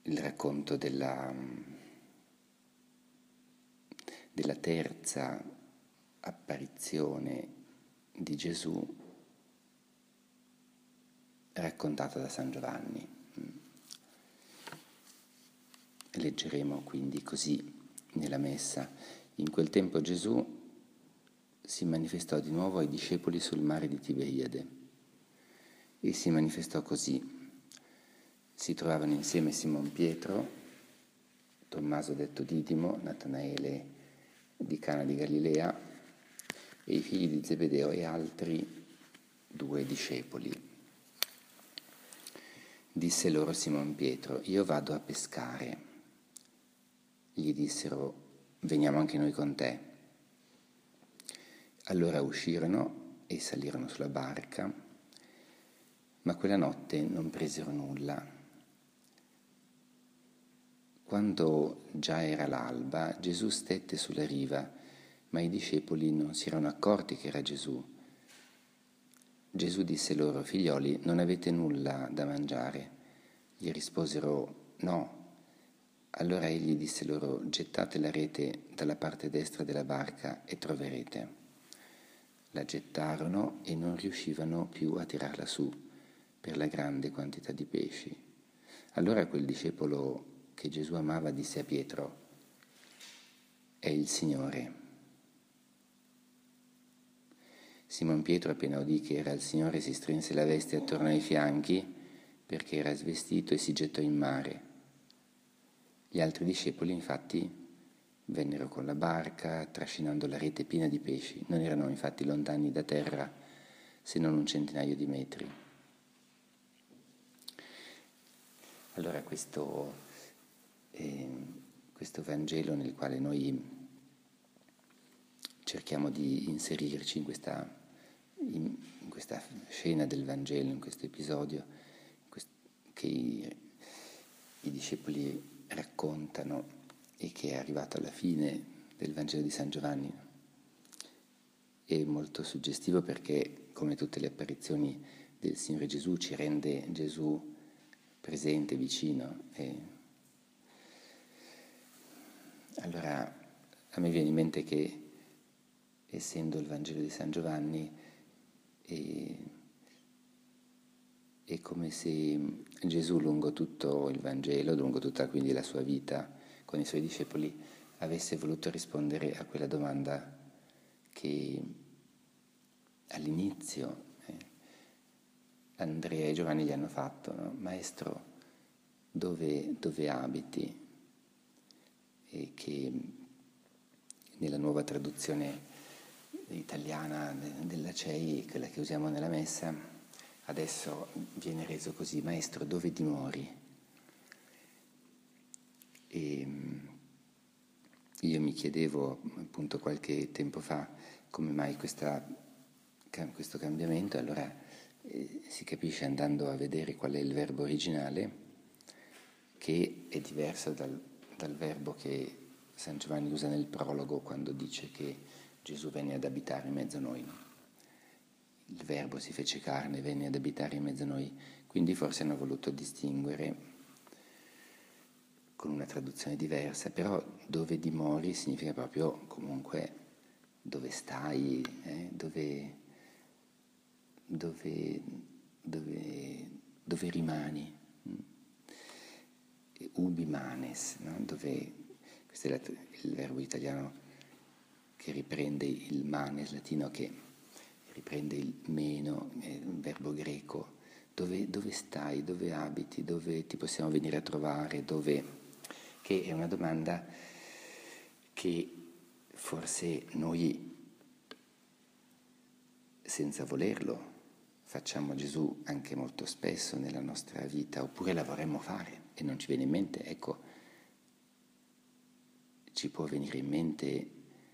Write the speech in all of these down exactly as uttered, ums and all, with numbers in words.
il racconto della, della terza apparizione di Gesù raccontata da San Giovanni. Leggeremo quindi così nella Messa. In quel tempo Gesù si manifestò di nuovo ai discepoli sul mare di Tiberiade e si manifestò così. Si trovavano insieme Simon Pietro, Tommaso detto Didimo, Natanaele di Cana di Galilea e i figli di Zebedeo e altri due discepoli. Disse loro Simon Pietro: io vado a pescare. Gli dissero: veniamo anche noi con te. Allora uscirono e salirono sulla barca, ma quella notte non presero nulla. Quando già era l'alba, Gesù stette sulla riva, ma i discepoli non si erano accorti che era Gesù. Gesù disse loro: figlioli, non avete nulla da mangiare? Gli risposero: no. Allora egli disse loro: gettate la rete dalla parte destra della barca e troverete. La gettarono e non riuscivano più a tirarla su per la grande quantità di pesci. Allora quel discepolo che Gesù amava disse a Pietro: è il Signore. Simon Pietro, appena udì che era il Signore, si strinse la veste attorno ai fianchi perché era svestito e si gettò in mare. Gli altri discepoli infatti vennero con la barca trascinando la rete piena di pesci. Non erano infatti lontani da terra se non un centinaio di metri. Allora questo, eh, questo Vangelo nel quale noi cerchiamo di inserirci in questa, in, in questa scena del Vangelo, in questo episodio in quest- che i, i discepoli raccontano e che è arrivato alla fine del Vangelo di San Giovanni. È molto suggestivo perché, come tutte le apparizioni del Signore Gesù, ci rende Gesù presente, vicino. E allora a me viene in mente che, essendo il Vangelo di San Giovanni, è, è come se Gesù lungo tutto il Vangelo, lungo tutta quindi la sua vita con i suoi discepoli, avesse voluto rispondere a quella domanda che all'inizio eh, Andrea e Giovanni gli hanno fatto, no? Maestro, dove, dove abiti? E che nella nuova traduzione italiana della C E I, quella che usiamo nella Messa, adesso viene reso così: Maestro, dove dimori? E io mi chiedevo appunto qualche tempo fa come mai questa, questo cambiamento. Allora eh, si capisce andando a vedere qual è il verbo originale, che è diverso dal, dal verbo che San Giovanni usa nel prologo quando dice che Gesù venne ad abitare in mezzo a noi. Il verbo si fece carne, venne ad abitare in mezzo a noi, quindi forse hanno voluto distinguere con una traduzione diversa, però dove dimori significa proprio comunque dove stai, eh? dove, dove, dove, dove rimani. Ubi manes, no? Dove, questo è il verbo italiano che riprende il manes latino, che riprende il meno, è un verbo greco. Dove, dove stai, dove abiti, dove ti possiamo venire a trovare, dove... che è una domanda che forse noi, senza volerlo, facciamo a Gesù anche molto spesso nella nostra vita, oppure la vorremmo fare e non ci viene in mente. Ecco, ci può venire in mente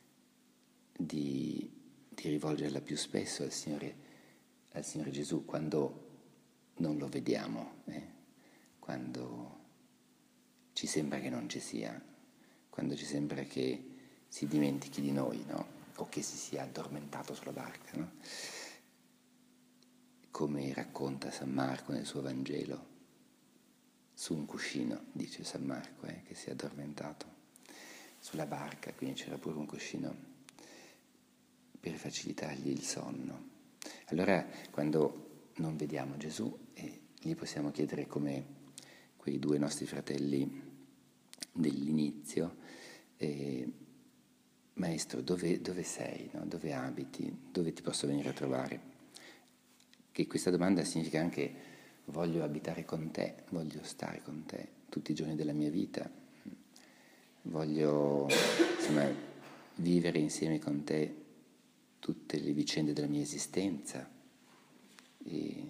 di, di rivolgerla più spesso al Signore, al Signore Gesù quando non lo vediamo, eh? Quando ci sembra che non ci sia, quando ci sembra che si dimentichi di noi, no? O che si sia addormentato sulla barca, no? Come racconta San Marco nel suo Vangelo. su un cuscino, dice San Marco, eh, che si è addormentato sulla barca, quindi c'era pure un cuscino per facilitargli il sonno. Allora, quando non vediamo Gesù, eh, gli possiamo chiedere come quei due nostri fratelli dell'inizio, eh, Maestro, dove, dove sei? No? Dove abiti? Dove ti posso venire a trovare? Che questa domanda significa anche voglio abitare con te, voglio stare con te tutti i giorni della mia vita, voglio insomma, vivere insieme con te tutte le vicende della mia esistenza. E,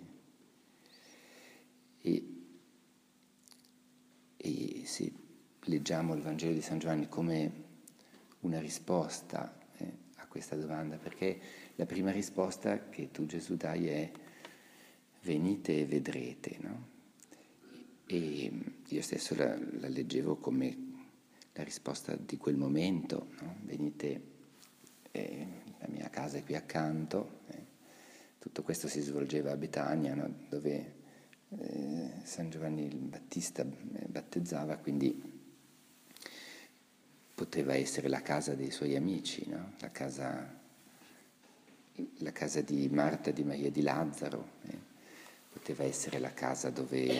e, e se leggiamo il Vangelo di San Giovanni come una risposta eh, a questa domanda, perché la prima risposta che tu, Gesù, dai è venite e vedrete, no? E io stesso la, la leggevo come la risposta di quel momento, no? Venite, eh, la mia casa è qui accanto, eh. Tutto questo si svolgeva a Betania, no? Dove eh, San Giovanni il Battista battezzava, quindi poteva essere la casa dei suoi amici, no? la, casa, la casa di Marta, di Maria, di Lazzaro, eh? Poteva essere la casa dove,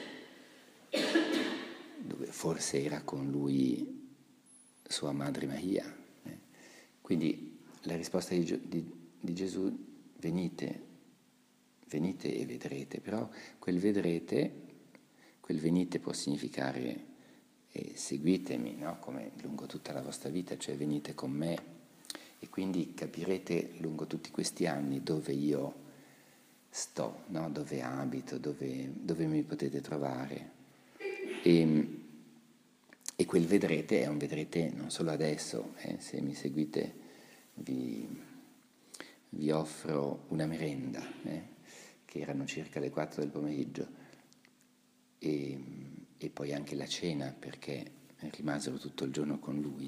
dove forse era con lui sua madre Maria. Eh? Quindi la risposta di, di, di Gesù, venite, venite e vedrete, però quel vedrete, quel venite può significare e seguitemi, no? Come lungo tutta la vostra vita, cioè venite con me e quindi capirete lungo tutti questi anni dove io sto, no? Dove abito, dove, dove mi potete trovare. E, e quel vedrete è un vedrete non solo adesso, eh? Se mi seguite vi, vi offro una merenda, eh? Che erano circa le quattro del pomeriggio. E, e poi anche la cena, perché rimasero tutto il giorno con lui,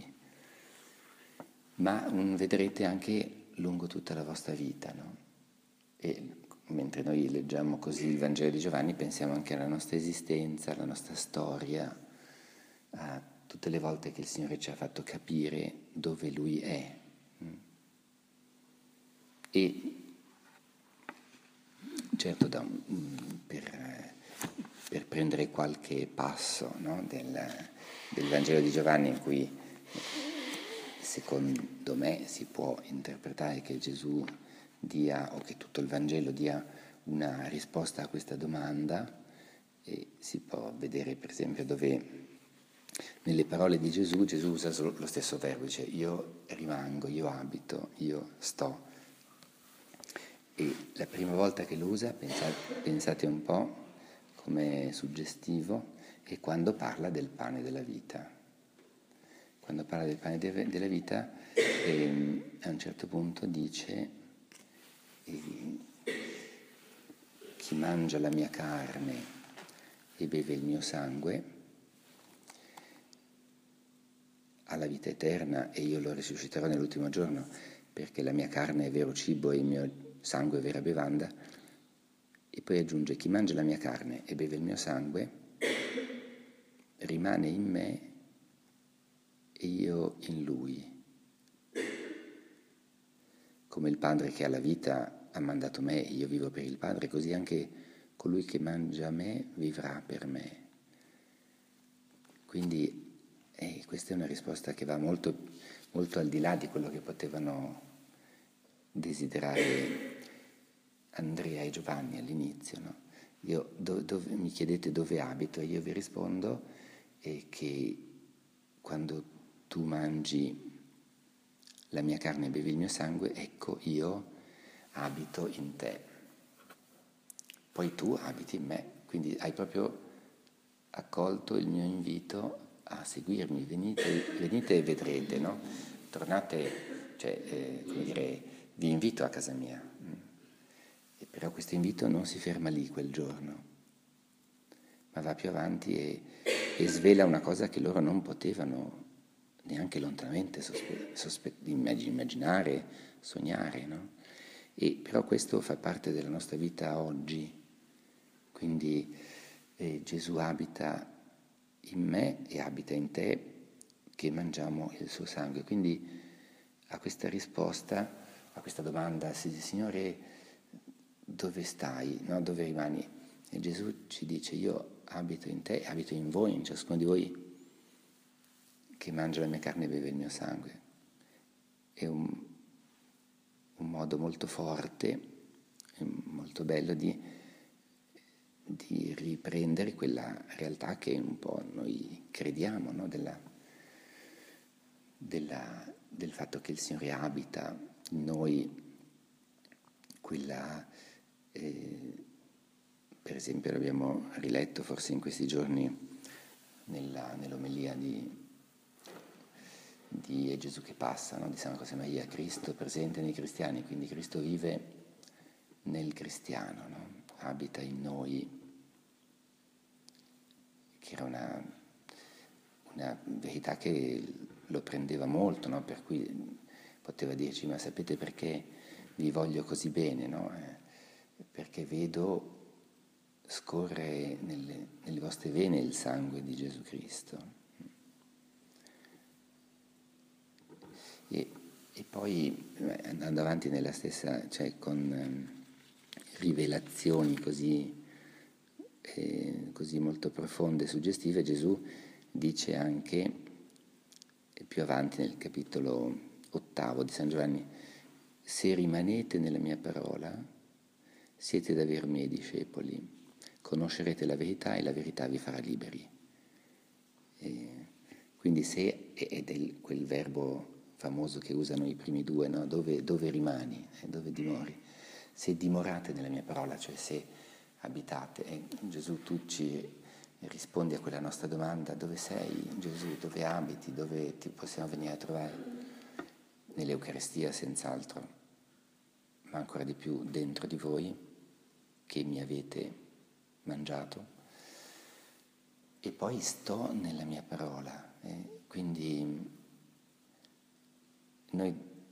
ma un, vedrete anche lungo tutta la vostra vita, no? E mentre noi leggiamo così il Vangelo di Giovanni pensiamo anche alla nostra esistenza, alla nostra storia, a tutte le volte che il Signore ci ha fatto capire dove Lui è. E certo da, per per prendere qualche passo, no? del, del Vangelo di Giovanni in cui secondo me si può interpretare che Gesù dia, o che tutto il Vangelo dia una risposta a questa domanda, e si può vedere per esempio dove nelle parole di Gesù, Gesù usa lo stesso verbo, dice io rimango, io abito, io sto. E la prima volta che lo usa, pensate, pensate un po', come suggestivo, è quando parla del pane della vita. Quando parla del pane de- della vita, ehm, a un certo punto dice eh, chi mangia la mia carne e beve il mio sangue ha la vita eterna e io lo risusciterò nell'ultimo giorno, perché la mia carne è vero cibo e il mio sangue è vera bevanda. E poi aggiunge, chi mangia la mia carne e beve il mio sangue rimane in me e io in lui. Come il Padre che ha la vita ha mandato me e io vivo per il Padre, così anche colui che mangia me vivrà per me. Quindi eh, questa è una risposta che va molto, molto al di là di quello che potevano desiderare Andrea e Giovanni all'inizio, no? Io, do, dove, mi chiedete dove abito e io vi rispondo eh, che quando tu mangi la mia carne e bevi il mio sangue, ecco io abito in te. Poi tu abiti in me, quindi hai proprio accolto il mio invito a seguirmi, venite, venite e vedrete, no? Tornate, cioè, eh, come dire, vi invito a casa mia. E però questo invito non si ferma lì quel giorno, ma va più avanti e, e svela una cosa che loro non potevano neanche lontanamente sospe- sospe- immaginare, sognare, no? E però questo fa parte della nostra vita oggi, quindi e Gesù abita in me e abita in te, che mangiamo il suo sangue. Quindi a questa risposta, a questa domanda, Signore, dove stai? No? Dove rimani? E Gesù ci dice, io abito in te, abito in voi, in ciascuno di voi che mangia la mia carne e beve il mio sangue. È un, un modo molto forte, molto bello di, di riprendere quella realtà che un po' noi crediamo, no? della, della, del fatto che il Signore abita in noi, quella, eh, per esempio l'abbiamo riletto forse in questi giorni nella, nell'omelia di, di È Gesù che passa, no? Di San José Maria, Cristo presente nei cristiani, quindi Cristo vive nel cristiano, no? Abita in noi, che era una, una verità che lo prendeva molto, no? Per cui poteva dirci, ma sapete perché vi voglio così bene, no? Eh, perché vedo scorre nelle, nelle vostre vene il sangue di Gesù Cristo. E, e poi andando avanti nella stessa, cioè con eh, rivelazioni così, eh, così molto profonde e suggestive, Gesù dice anche più avanti nel capitolo ottavo di San Giovanni, se rimanete nella mia parola siete davvero miei discepoli, conoscerete la verità e la verità vi farà liberi. E quindi se, ed è quel verbo famoso che usano i primi due, no? dove, dove rimani, eh? dove dimori, se dimorate nella mia parola, cioè se abitate, e Gesù tu ci rispondi a quella nostra domanda, dove sei Gesù, dove abiti, dove ti possiamo venire a trovare? Nell'Eucaristia senz'altro, ma ancora di più dentro di voi che mi avete mangiato, e poi sto nella mia parola, eh? Quindi noi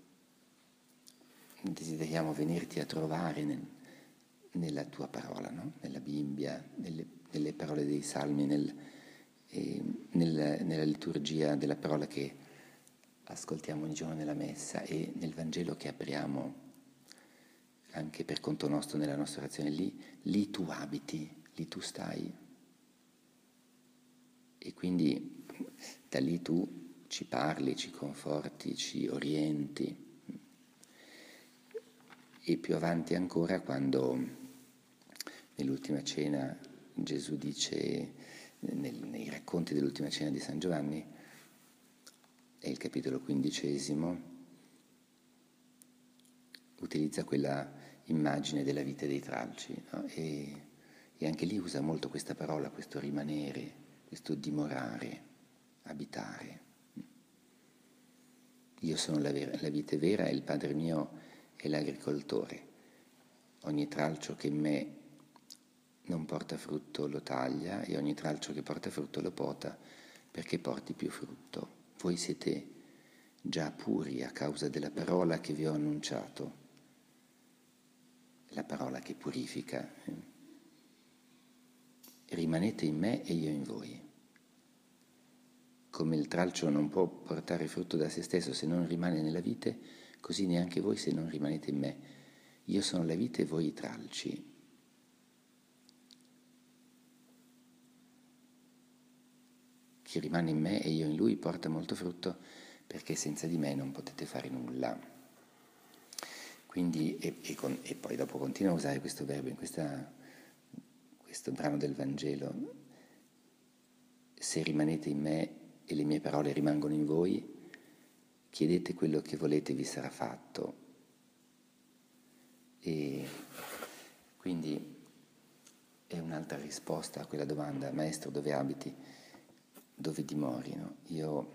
desideriamo venirti a trovare nel, nella tua parola, no? Nella Bibbia, nelle, nelle parole dei Salmi, nel, eh, nel, nella liturgia della parola che ascoltiamo ogni giorno nella Messa e nel Vangelo che apriamo anche per conto nostro nella nostra orazione. Lì, lì tu abiti, lì tu stai. E quindi da lì tu ci parli, ci conforti, ci orienti. E più avanti ancora, quando nell'ultima cena Gesù dice, nel, nei racconti dell'ultima cena di San Giovanni, è il capitolo quindicesimo, utilizza quella immagine della vite dei tralci, no? e, e anche lì usa molto questa parola, questo rimanere, questo dimorare, abitare. Io sono la, vera, la vite vera e il Padre mio è l'agricoltore. Ogni tralcio che in me non porta frutto lo taglia e ogni tralcio che porta frutto lo pota perché porti più frutto. Voi siete già puri a causa della parola che vi ho annunciato, la parola che purifica. Rimanete in me e io in voi. Come il tralcio non può portare frutto da se stesso se non rimane nella vite, così neanche voi se non rimanete in me. Io sono la vite e voi i tralci. Chi rimane in me e io in lui porta molto frutto, perché senza di me non potete fare nulla. Quindi, e, e, con, e poi dopo continua a usare questo verbo in questa, questo brano del Vangelo. Se rimanete in me e le mie parole rimangono in voi, chiedete quello che volete e vi sarà fatto. E quindi è un'altra risposta a quella domanda, Maestro, dove abiti? Dove dimori? No? Io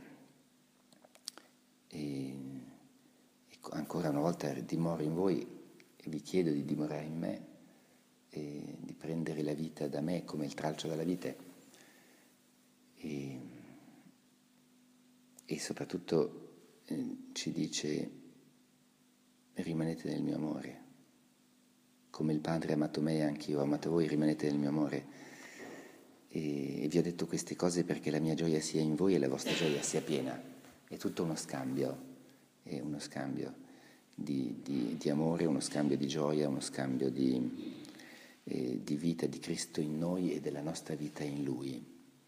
e, e ancora una volta dimoro in voi e vi chiedo di dimorare in me e di prendere la vita da me come il tralcio dalla vite. E, e soprattutto eh, ci dice rimanete nel mio amore, come il Padre ha amato me e anche io ho amato voi, rimanete nel mio amore. e vi ho detto queste cose perché la mia gioia sia in voi e la vostra gioia sia piena. È tutto uno scambio, è uno scambio di, di, di amore, uno scambio di gioia, uno scambio di, eh, di vita di Cristo in noi e della nostra vita in Lui.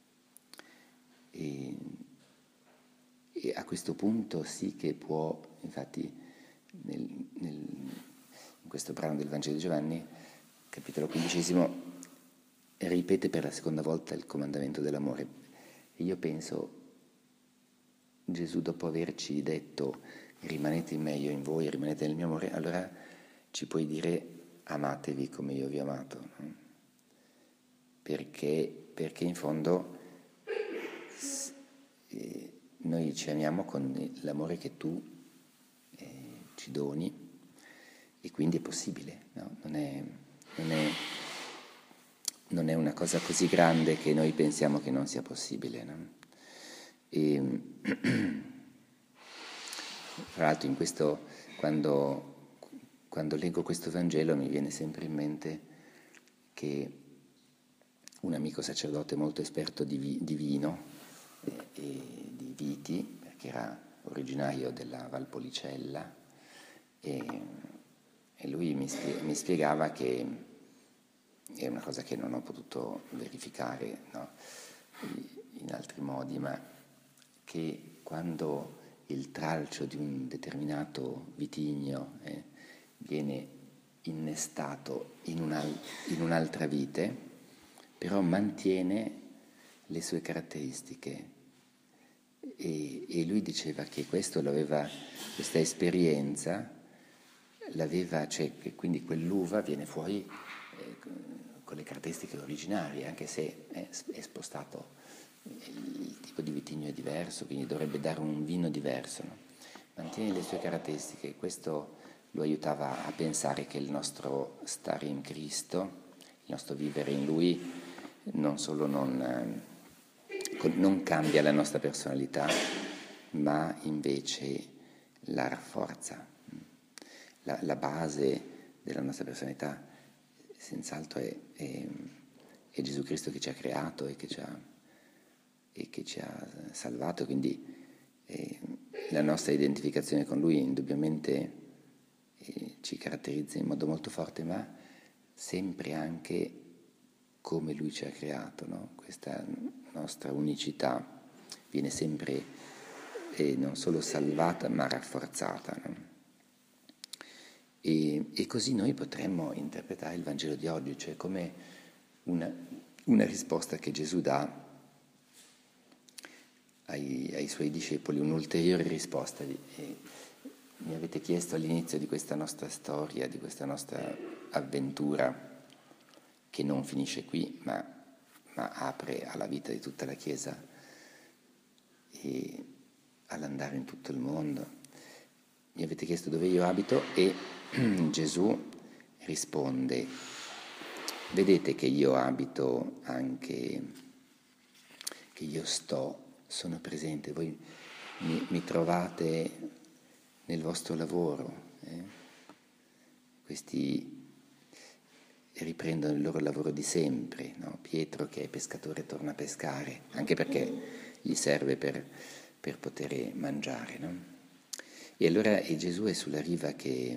E, e a questo punto sì che può, infatti nel, nel, in questo brano del Vangelo di Giovanni, capitolo quindicesimo, ripete per la seconda volta il comandamento dell'amore. E io penso, Gesù dopo averci detto rimanete in me, io in voi, rimanete nel mio amore, allora ci puoi dire amatevi come io vi ho amato, no? Perché, perché in fondo eh, noi ci amiamo con l'amore che tu eh, ci doni e quindi è possibile, no? Non è... Non è Non è una cosa così grande che noi pensiamo che non sia possibile, no? E, tra l'altro in questo, quando, quando leggo questo Vangelo mi viene sempre in mente che un amico sacerdote molto esperto di, vi, di vino e, e di viti, perché era originario della Valpolicella, e, e lui mi, spie, mi spiegava che è una cosa che non ho potuto verificare, no, in altri modi, ma che quando il tralcio di un determinato vitigno eh, viene innestato in, un'al- in un'altra vite, però mantiene le sue caratteristiche. E, e lui diceva che questo l'aveva, questa esperienza l'aveva, cioè che quindi quell'uva viene fuori eh, con le caratteristiche originarie, anche se è, è spostato, il tipo di vitigno è diverso, quindi dovrebbe dare un vino diverso, no? Mantiene le sue caratteristiche, questo lo aiutava a pensare che il nostro stare in Cristo, il nostro vivere in Lui, non solo non, non cambia la nostra personalità, ma invece la rafforza. La, la base della nostra personalità senz'altro è, è, è Gesù Cristo che ci ha creato e che ci ha, e che ci ha salvato, quindi eh, la nostra identificazione con Lui indubbiamente eh, ci caratterizza in modo molto forte, ma sempre anche come Lui ci ha creato, no? Questa nostra unicità viene sempre eh, non solo salvata ma rafforzata, no? E, e così noi potremmo interpretare il Vangelo di oggi, cioè come una, una risposta che Gesù dà ai, ai suoi discepoli, un'ulteriore risposta. E mi avete chiesto all'inizio di questa nostra storia, di questa nostra avventura, che non finisce qui, ma, ma apre alla vita di tutta la Chiesa e all'andare in tutto il mondo. Mi avete chiesto dove io abito e Gesù risponde: vedete che io abito anche, che io sto, sono presente, voi mi, mi trovate nel vostro lavoro. Eh? Questi riprendono il loro lavoro di sempre, no? Pietro che è pescatore torna a pescare, anche perché gli serve per, per poter mangiare, no? E allora e Gesù è sulla riva che,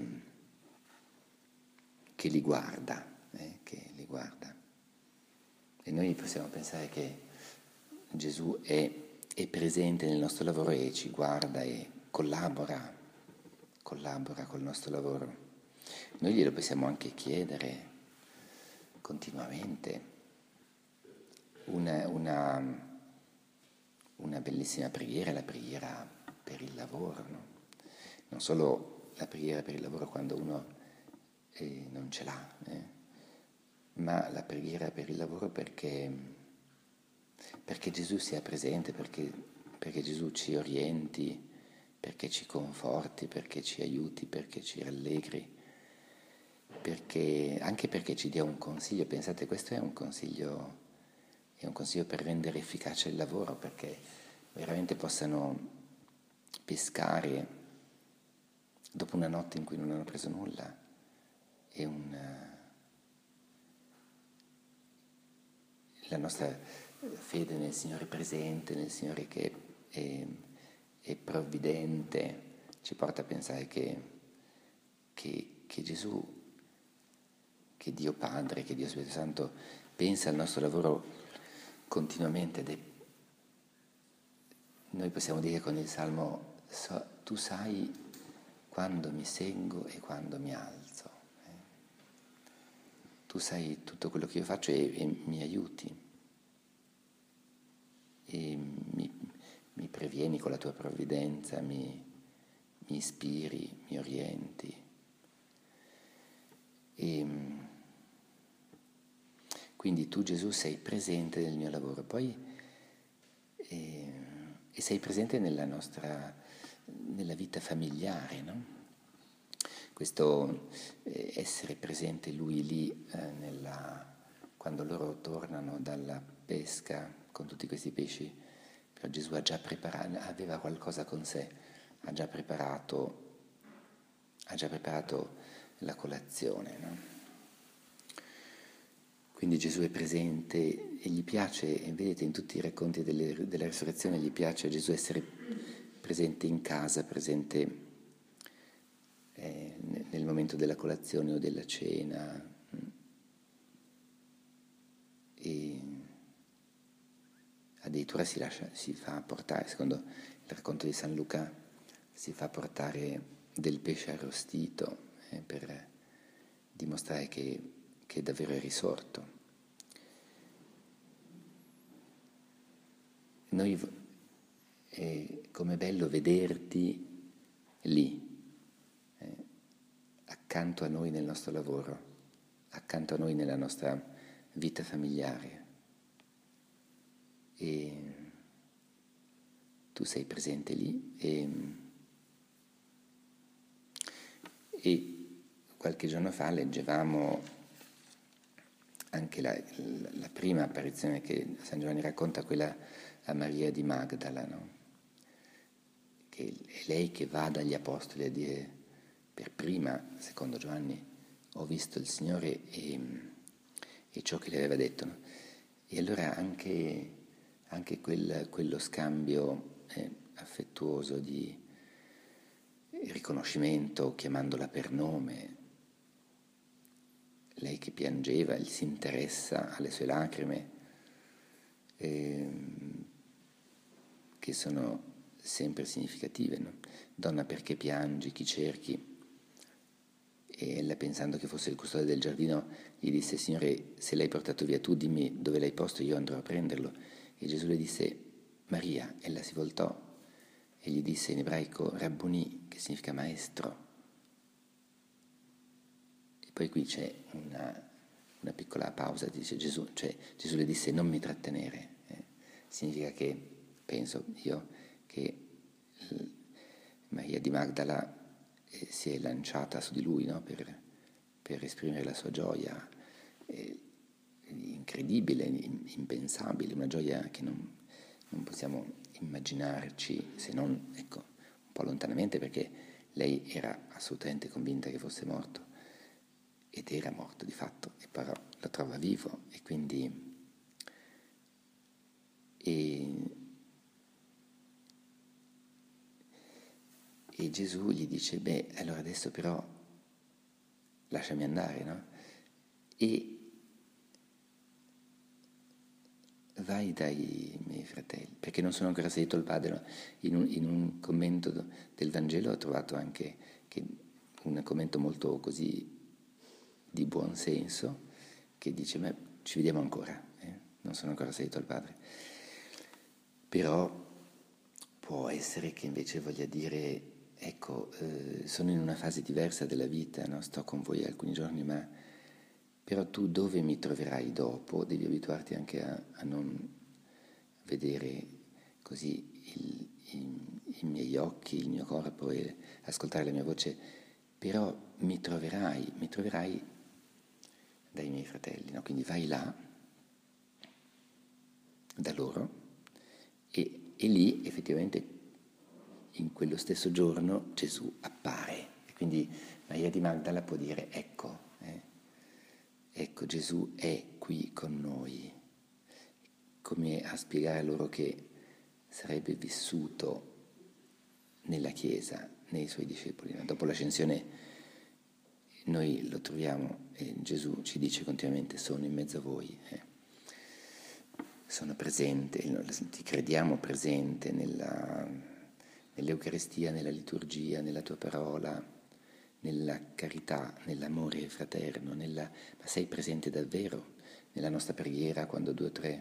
che li guarda, eh, che li guarda. E noi possiamo pensare che Gesù è, è presente nel nostro lavoro e ci guarda e collabora, collabora col nostro lavoro. Noi glielo possiamo anche chiedere continuamente. Una, una, una bellissima preghiera, la preghiera per il lavoro, no? Non solo la preghiera per il lavoro quando uno eh, non ce l'ha, eh, ma la preghiera per il lavoro perché, perché Gesù sia presente, perché, perché Gesù ci orienti, perché ci conforti, perché ci aiuti, perché ci rallegri, perché, anche perché ci dia un consiglio. Pensate, questo è un consiglio, è un consiglio per rendere efficace il lavoro, perché veramente possano pescare dopo una notte in cui non hanno preso nulla. È un, la nostra fede nel Signore presente, nel Signore che è, è provvidente, ci porta a pensare che, che, che Gesù, che Dio Padre, che Dio Spirito Santo pensa al nostro lavoro continuamente. Ed è, noi possiamo dire con il Salmo, so, tu sai quando mi sengo e quando mi alzo. Eh? Tu sai tutto quello che io faccio e, e mi aiuti. E mi, mi previeni con la tua provvidenza, mi, mi ispiri, mi orienti. E, quindi tu, Gesù, sei presente nel mio lavoro, poi e, e sei presente nella nostra, nella vita familiare, no? Questo eh, essere presente lui lì eh, nella, quando loro tornano dalla pesca con tutti questi pesci, però Gesù ha già preparato, aveva qualcosa con sé, ha già preparato, ha già preparato la colazione, no? Quindi Gesù è presente e gli piace, vedete in tutti i racconti delle, della risurrezione, gli piace a Gesù essere presente in casa, presente eh, nel momento della colazione o della cena. E addirittura si, lascia, si fa portare, secondo il racconto di San Luca, si fa portare del pesce arrostito eh, per dimostrare che, che davvero è risorto. Noi, eh, com'è bello vederti lì, eh, accanto a noi nel nostro lavoro, accanto a noi nella nostra vita familiare. E tu sei presente lì e, e qualche giorno fa leggevamo anche la, la, la prima apparizione che San Giovanni racconta, quella a Maria di Magdala, no? Che è lei che va dagli apostoli a dire per prima, secondo Giovanni, ho visto il Signore e, e ciò che le aveva detto, no? E allora anche, anche quel, quello scambio eh, affettuoso di riconoscimento, chiamandola per nome, lei che piangeva, si interessa alle sue lacrime, eh, che sono sempre significative, no? Donna, perché piangi? Chi cerchi? E ella, pensando che fosse il custode del giardino, gli disse, Signore, se l'hai portato via tu, dimmi dove l'hai posto, io andrò a prenderlo. E Gesù le disse, Maria. Ella si voltò e gli disse in ebraico, Rabboni, che significa maestro. E poi qui c'è una, una piccola pausa, dice Gesù, cioè Gesù le disse, non mi trattenere. Eh, significa che, penso io, che Maria di Magdala eh, si è lanciata su di lui, no? per, per esprimere la sua gioia eh, incredibile, impensabile, una gioia che non, non possiamo immaginarci, se non, ecco, un po' lontanamente, perché lei era assolutamente convinta che fosse morto, ed era morto di fatto, e però lo trova vivo, e quindi e, e Gesù gli dice, beh, allora adesso però lasciami andare, no? E vai dai miei fratelli, perché non sono ancora salito al Padre. No? In, un, in un commento del Vangelo ho trovato anche che un commento molto così di buon senso, che dice, ma ci vediamo ancora, eh? Non sono ancora salito al Padre. Però può essere che invece voglia dire, ecco, eh, sono in una fase diversa della vita, no? Sto con voi alcuni giorni, ma però tu dove mi troverai dopo? Devi abituarti anche a, a non vedere così il, i, i miei occhi, il mio corpo e ascoltare la mia voce, però mi troverai, mi troverai dai miei fratelli, no? Quindi vai là, da loro, e, e lì effettivamente in quello stesso giorno Gesù appare. E quindi Maria di Magdala può dire, ecco, eh, ecco Gesù è qui con noi. come a spiegare loro che sarebbe vissuto nella Chiesa, nei suoi discepoli. Dopo l'ascensione noi lo troviamo e Gesù ci dice continuamente: sono in mezzo a voi, eh. sono presente, ti crediamo presente nella, nell'Eucaristia, nella liturgia, nella tua parola, nella carità, nell'amore fraterno, nella, ma sei presente davvero nella nostra preghiera quando due o tre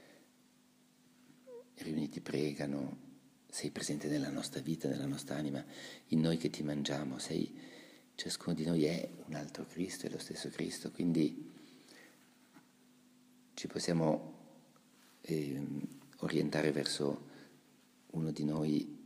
riuniti pregano, sei presente nella nostra vita, nella nostra anima, in noi che ti mangiamo, sei, ciascuno di noi è un altro Cristo, è lo stesso Cristo, quindi ci possiamo eh, orientare verso uno di noi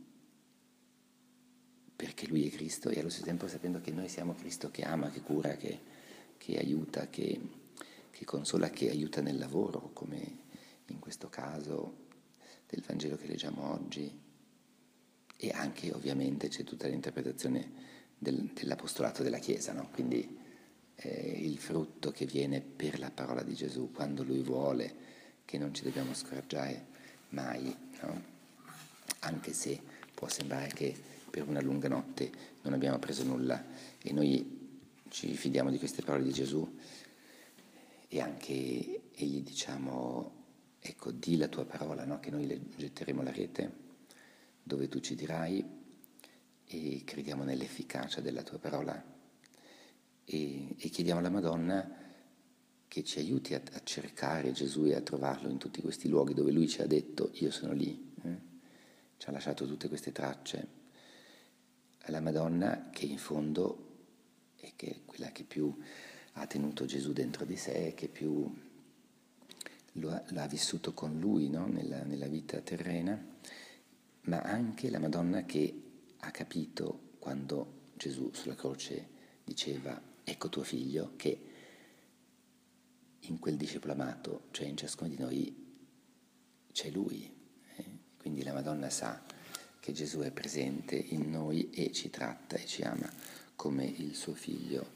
perché Lui è Cristo e allo stesso tempo sapendo che noi siamo Cristo che ama, che cura, che, che aiuta, che, che consola, che aiuta nel lavoro, come in questo caso del Vangelo che leggiamo oggi. E anche ovviamente c'è tutta l'interpretazione del, dell'apostolato della Chiesa, no? Quindi eh, il frutto che viene per la parola di Gesù, quando Lui vuole, che non ci dobbiamo scoraggiare mai, no? Anche se può sembrare che per una lunga notte non abbiamo preso nulla e noi ci fidiamo di queste parole di Gesù e anche e gli diciamo: ecco, di la tua parola, no? Che noi le getteremo la rete dove tu ci dirai e crediamo nell'efficacia della tua parola e, e chiediamo alla Madonna che ci aiuti a, a cercare Gesù e a trovarlo in tutti questi luoghi dove Lui ci ha detto: io sono lì, eh? Ci ha lasciato tutte queste tracce. Alla Madonna che in fondo è che quella che più ha tenuto Gesù dentro di sé, che più lo ha, l'ha vissuto con Lui, no? nella, nella vita terrena, ma anche la Madonna che ha capito quando Gesù sulla croce diceva: ecco tuo figlio, che in quel discepolo amato, cioè in ciascuno di noi, c'è Lui. Eh? Quindi la Madonna sa che Gesù è presente in noi e ci tratta e ci ama come il suo figlio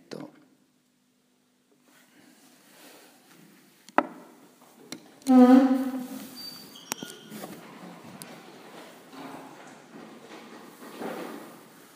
prediletto.